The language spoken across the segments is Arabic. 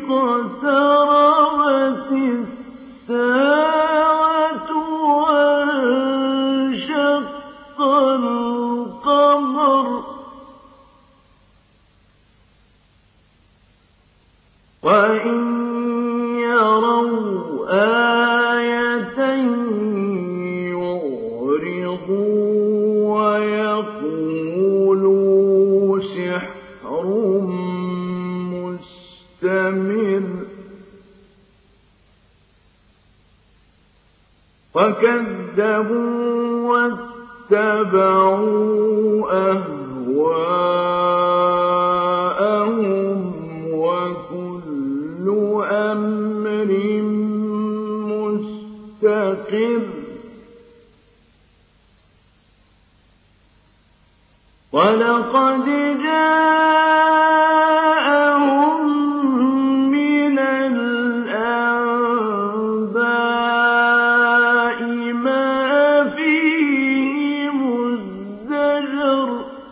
اقتربت الساعة وانشق القمر وإن يروا آية يعرضوا ويقولوا سحر مستمر وكذبوا واتبعوا أهواءهم وكل أمر مستقر ولقد جاءهم من الأنباء ما فيه مزدجر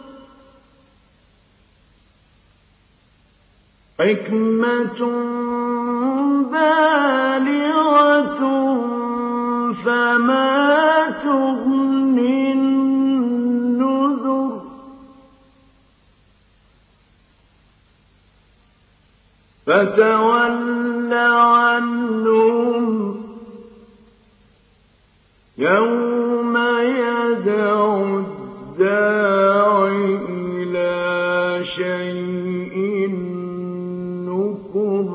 حكمة بالغة فما تغني النذر فتول عنهم يوم يدعو الداع إلى شيء نكر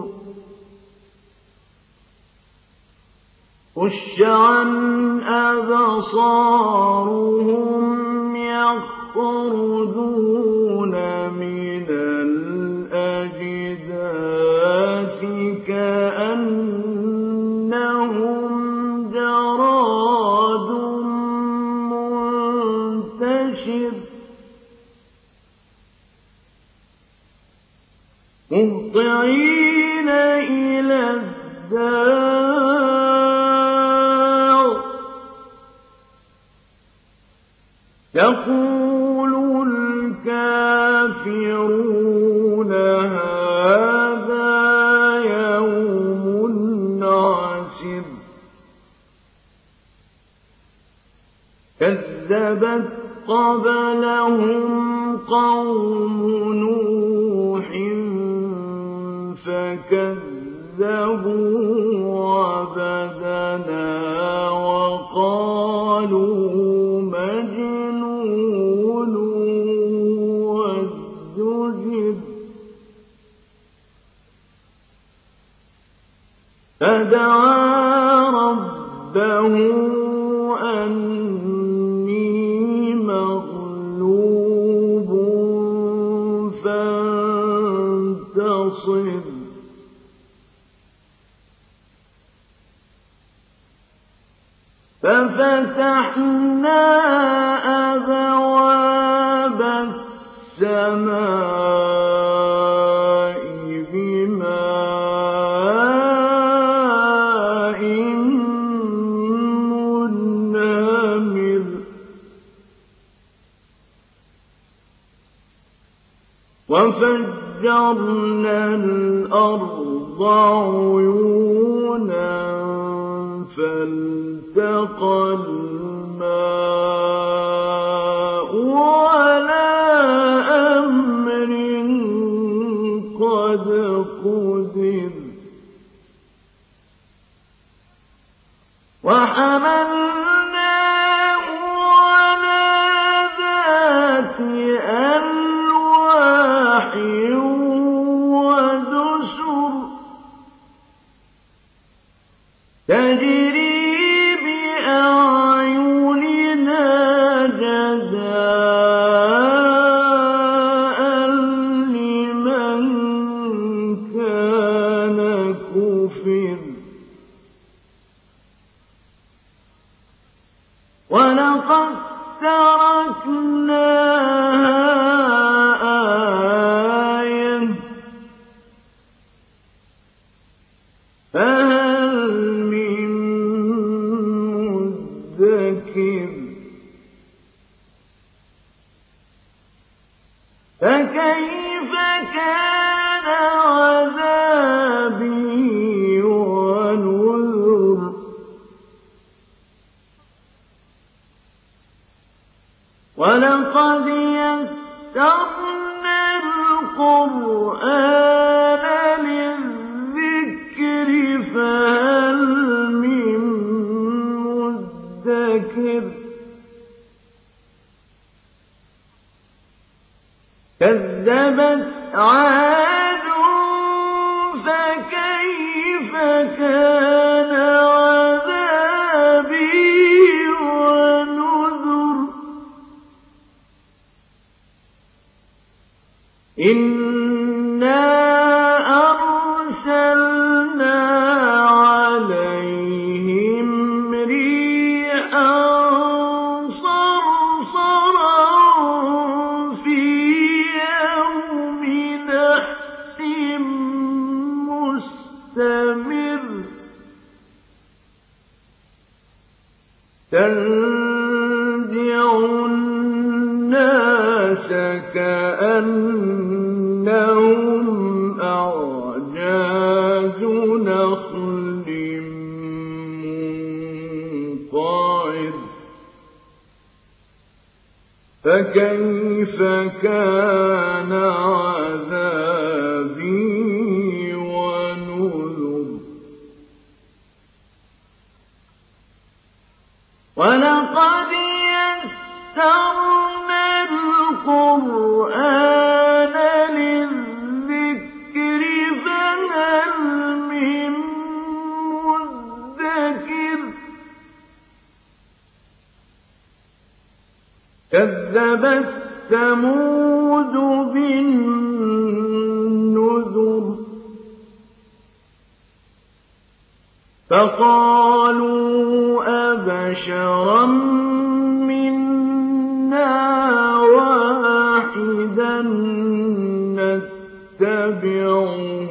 خش عن أبصارهم يخرجون من الأجداث كأنهم جراد منتشر مهطعين إلى الداع يقول الكافرون هذا يوم عسر كذبت قبلهم قوم نوح فكذبوا عبدنا وقالوا مجنون وازدجر فدعا ربه أني مغلوب فانتصر ففتحنا أبواب السماء بماء منهمر وفجرنا الأرض عيونا فالتقى الماء على أمر قد قدر وحملناه على ذات ألواح ودسر تجري بأعيننا جزاء لمن كان كفر ولقد تركناها آية فهل من مدكر فكيف كان عذابي وَلَقَدْ يَسَّرْنَا الْقُرْآنَ لِلذِّكْرِ فَهَلْ مِن مُّدَّكِرٍ كَذَّبَتْ عَادٌ فَكَيْفَ كَانَ عَذَابِي وَنُذُرِ إِنَّا أَرْسَلْنَا عَلَيْهِمْ رِيحًا صَرْصَرًا فِي يَوْمِ نَحْسٍ مُّسْتَمِرٍّ تَنزِعُ النَّاسَ كَأَنَّهُمْ أَعْجَازُ نَخْلٍ مُّنقَعِرٍ فَكَيْفَ كَانَ عَذَابِي وَنُذُرِ وَلَقَدْ يَسَّرْنَا الْقُرْآنَ لِلذِّكْرِ فَهَلْ مِن مُّدَّكِرٍ كَذَّبَتْ ثَمُودُ بِالنُّذُرِ فَقَالُوا أَبَشَرًا مِّنَّا وَاحِدًا نَّتَّبِعُهُ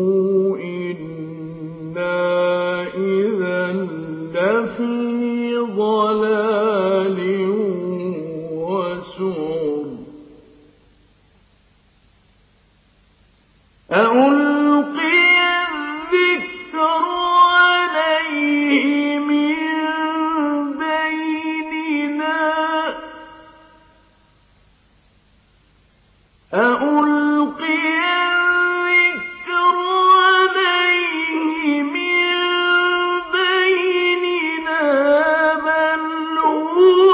إِنَّا إِذًا لَّفِي ضَلَالٍ وَسُعُرٍ أَأُلْقِيَ الذِّكْرُ عَلَيْهِ مِن بَيْنِنَا بَلْ هُوَ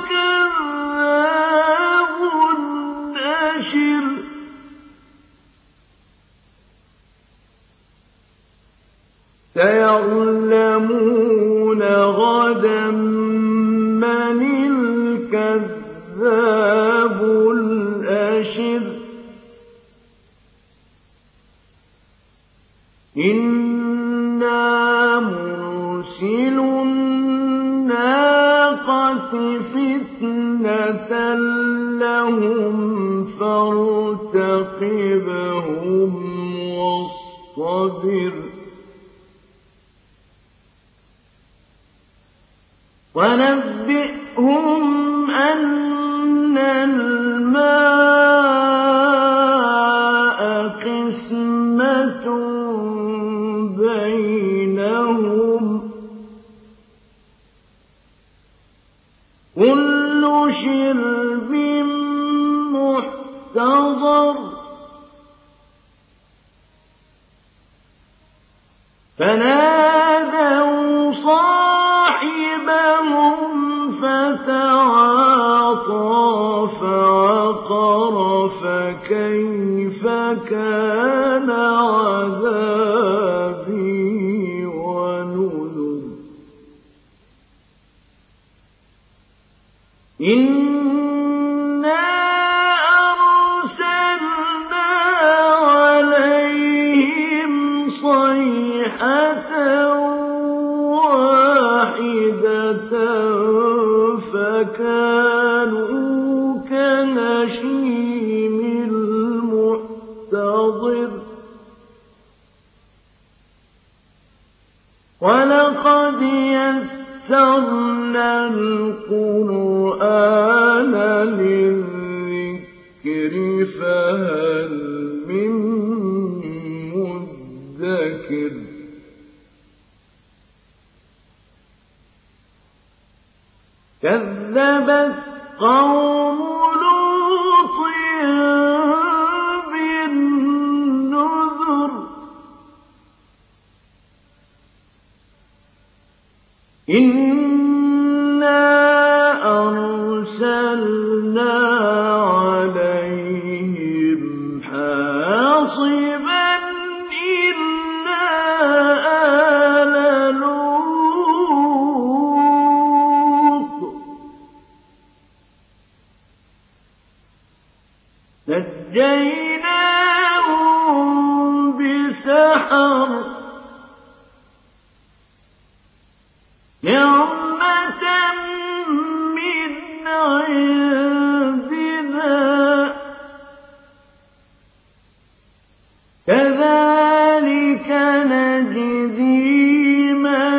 كَذَّابٌ أَشِرٌ سَيَعْلَمُونَ غَدًا مَّنِ الْكَذَّابُ الْأَشِرُ إِنَّا مُرْسِلُو النَّاقَةِ فِتْنَةً لَّهُمْ فَارْتَقِبْهُمْ وَاصْطَبِرْ وَنَبِّئْهُمْ أَنَّ الْمَاءَ قِسْمَةٌ بَيْنَهُمْ كُلُّ شِرْبٍ مُّحْتَضَرٌ فَنَادَوْا صَاحِبَهُمْ فَتَعَاطَىٰ فَعَقَرَ فَكَيْفَ كَانَ عَذَابِي وَنُذُرِ إِنَّا أَرْسَلْنَا عَلَيْهِمْ صَيْحَةً وَاحِدَةً فَكَانُوا كَنَشِيمِ الْمُحْتَظِرِ وَلَقَدْ يَسَّرْنَا الْقُرْآنَ لِلذِّكْرِ فَهَلْ مِن مُّدَّكِرٍ كَذَّبَتْ قوم لوط بالنذر إنا أرسلنا عليهم حاصبا إلا آل لوط نجيناهم بسحر نعمة من عندنا كذلك نجزي من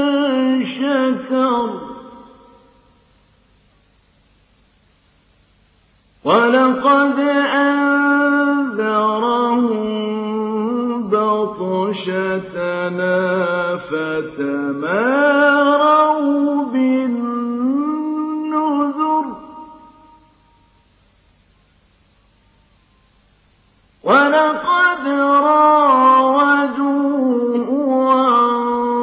شكر ولقد أنذرهم بطشتنا فتماروا بالنذر ولقد راودوه عن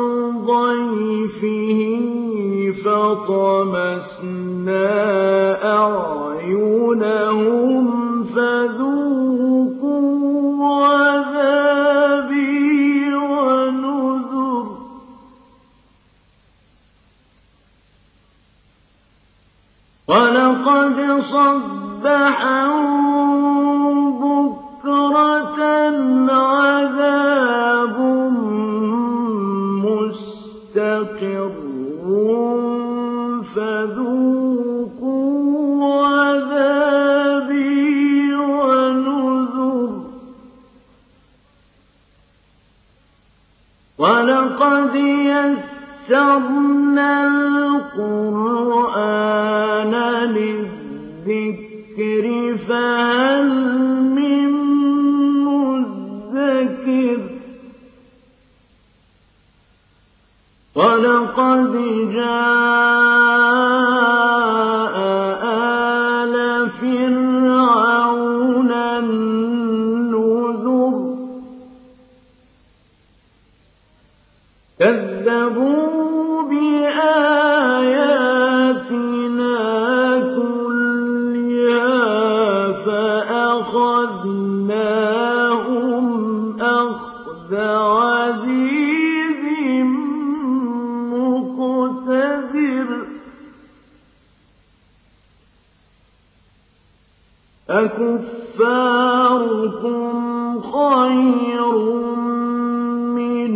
ضيفه فطمسنا أعينهم فذوقوا عذابي ونذر ولقد صبحهم بكرة عذاب مستقر فذوقوا عذابي ونذر ولقد يسرنا القرآن للذكر فهل من مدكر ولقد جاء آل فرعون النذر كذبوا بآياتنا كلها فأخذناهم أخذ عزيز مقتدر أكفاركم خير من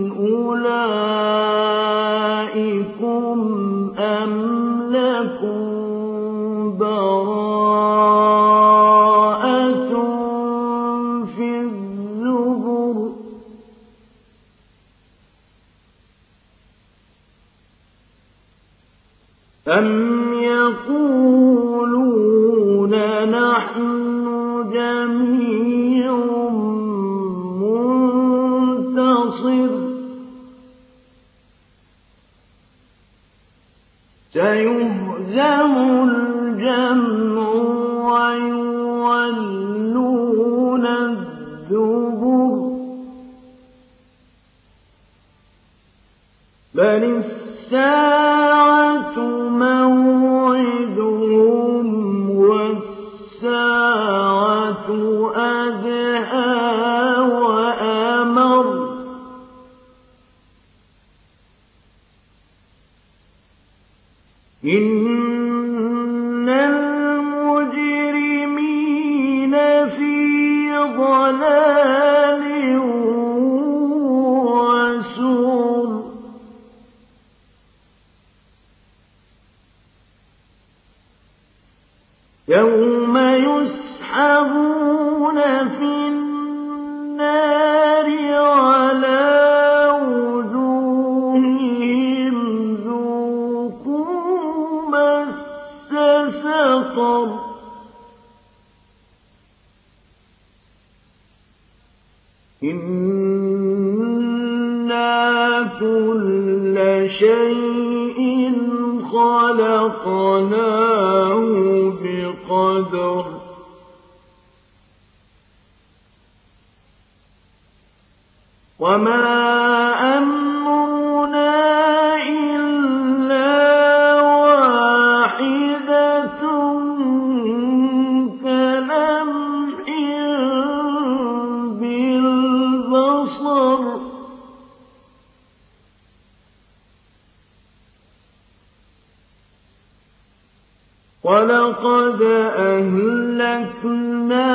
أولئكم أم لكم براءة في الزبر أم يقولون نحن جميع منتصر سيهزم الجمع ويولون الدبر بل الساعة موعدهم والساعة أدهى وأمر إن المجرمين في ضلال وسعر يوم يسحبون في النار على وجوههم ذوقوا مس سقر إنا كل شيء خلقناه خلقناه بقدر وما أمرنا إلا واحدة كلمح بالبصر ولقد أهلكنا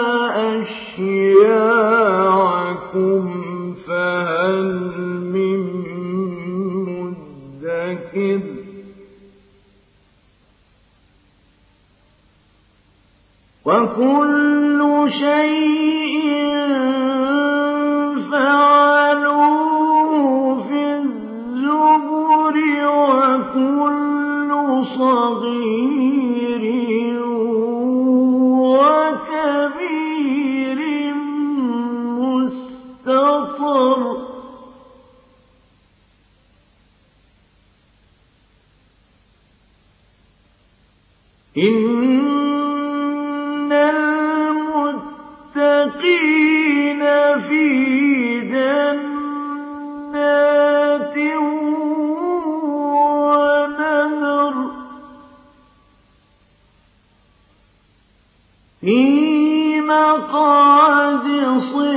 أشياعكم فهل من مدكر وكل شيء فعلوه في الزبر وكل صغير وكبير مستطر إن المتقين في جنات ونهر في مقعد صدق